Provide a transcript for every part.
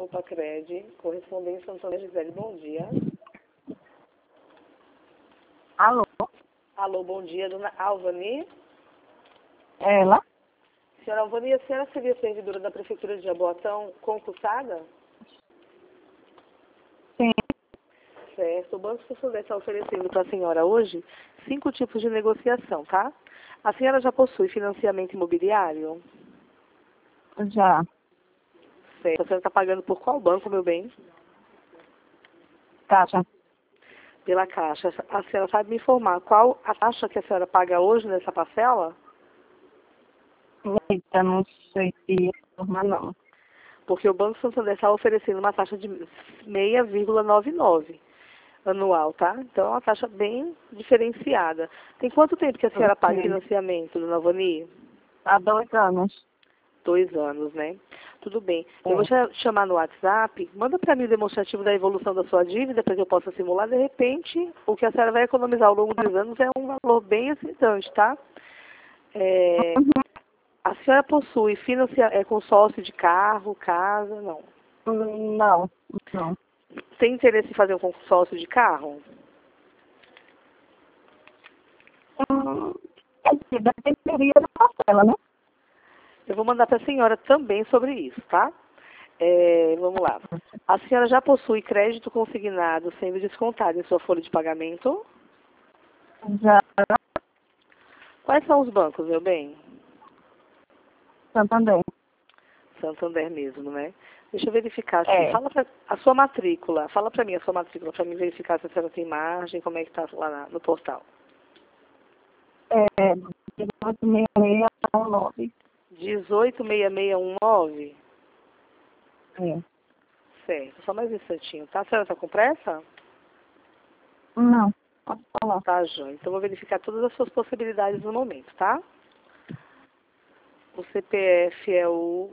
Compacred, correspondente Antônio Gisele, bom dia. Alô? Alô, bom dia, dona Alvani. Ela? Senhora Alvani, a senhora seria servidora da Prefeitura de Jaboatão concursada? Sim. Certo. O Banco Social está oferecendo para a senhora hoje 5 tipos de negociação, tá? A senhora já possui financiamento imobiliário? Já. Certo. A senhora está pagando por qual banco, meu bem? Caixa. Pela Caixa. A senhora sabe me informar qual a taxa que a senhora paga hoje nessa parcela? Eita, não sei se forma não. Porque o Banco Santander está oferecendo uma taxa de 6,99 anual, tá? Então é uma taxa bem diferenciada. Tem quanto tempo que a senhora paga financiamento, dona Vani? Há 2 anos. 2 anos, né? Tudo bem. Eu vou te chamar no WhatsApp, manda para mim o demonstrativo da evolução da sua dívida para que eu possa simular. De repente, o que a senhora vai economizar ao longo dos anos é um valor bem excitante, tá? A senhora possui consórcio de carro, casa? Não. Não, não. Tem interesse em fazer um consórcio de carro? Dependeria da parcela, né? Eu vou mandar para a senhora também sobre isso, tá? Vamos lá. A senhora já possui crédito consignado sendo descontado em sua folha de pagamento? Já. Quais são os bancos, meu bem? Santander. Santander mesmo, né? Deixa eu verificar aqui. É. Fala a sua matrícula. Fala para mim a sua matrícula, para mim verificar se a senhora tem margem, como é que está lá no portal. 186619. 186619? É. Certo. Só mais um instantinho, tá? A senhora está com pressa? Não, pode falar. Tá, João. Então, eu vou verificar todas as suas possibilidades no momento, tá? O CPF é o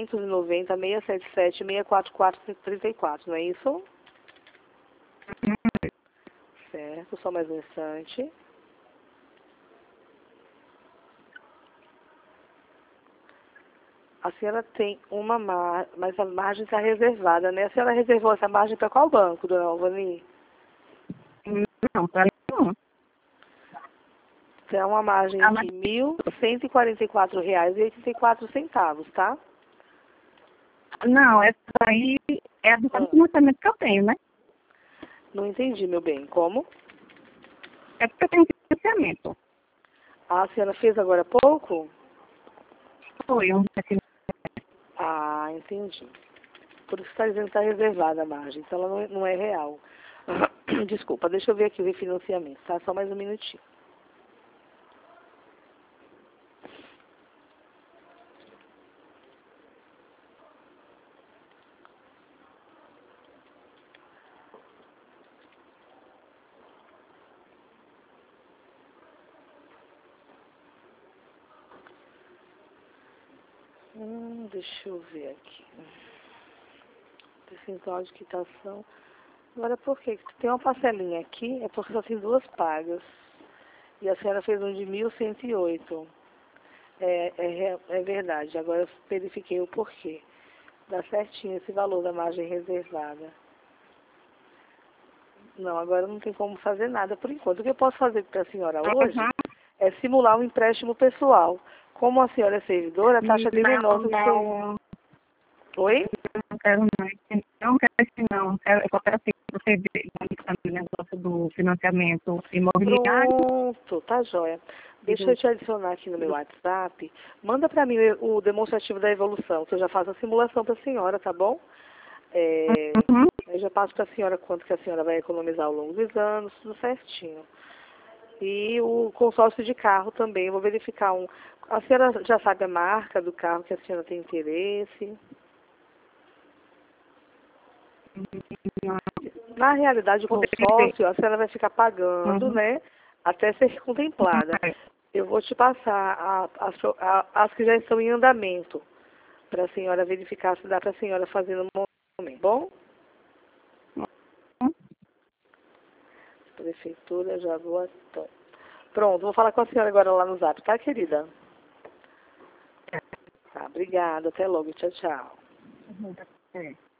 590-677-644-34, não é isso? Certo. Só mais um instante. A senhora tem uma margem, mas a margem está reservada, né? A senhora reservou essa margem para qual banco, dona Alvani? Não, para nenhum. Tem uma margem aqui, R$ 1.144,84, tá? Não, essa aí é a do financiamento que eu tenho, né? Não entendi, meu bem. Como? É porque eu tenho financiamento. A senhora fez agora há pouco? Foi um Ah, entendi. Por isso está dizendo que está reservada a margem. Então ela não é real. Desculpa, deixa eu ver aqui o refinanciamento, tá? Só mais um minutinho. Deixa eu ver aqui. Percentual de quitação. Agora, por quê? Tem uma parcelinha aqui, é porque só tem 2 pagas. E a senhora fez um de 1.108. É verdade. Agora eu verifiquei o porquê. Dá certinho esse valor da margem reservada. Não, agora não tem como fazer nada por enquanto. O que eu posso fazer para a senhora hoje é simular um empréstimo pessoal. Como a senhora é servidora, a taxa é bem menor do que o... Oi? Não quero mais. Não quero esse não. Eu só quero assim, você ver o negócio do financiamento imobiliário. Pronto, tá joia. Deixa eu te adicionar aqui no meu WhatsApp. Manda para mim o demonstrativo da evolução, que eu já faço a simulação para a senhora, tá bom? Eu já passo para a senhora quanto que a senhora vai economizar ao longo dos anos, tudo certinho. E o consórcio de carro também, eu vou verificar um... A senhora já sabe a marca do carro que a senhora tem interesse? Na realidade, o consórcio, a senhora vai ficar pagando, né, até ser contemplada. Eu vou te passar as que já estão em andamento, para a senhora verificar se dá para a senhora fazer no momento, bom? Prefeitura Jaboatão. Pronto, vou falar com a senhora agora lá no Zap, tá, querida? Tá, obrigada. Até logo. Tchau, tchau.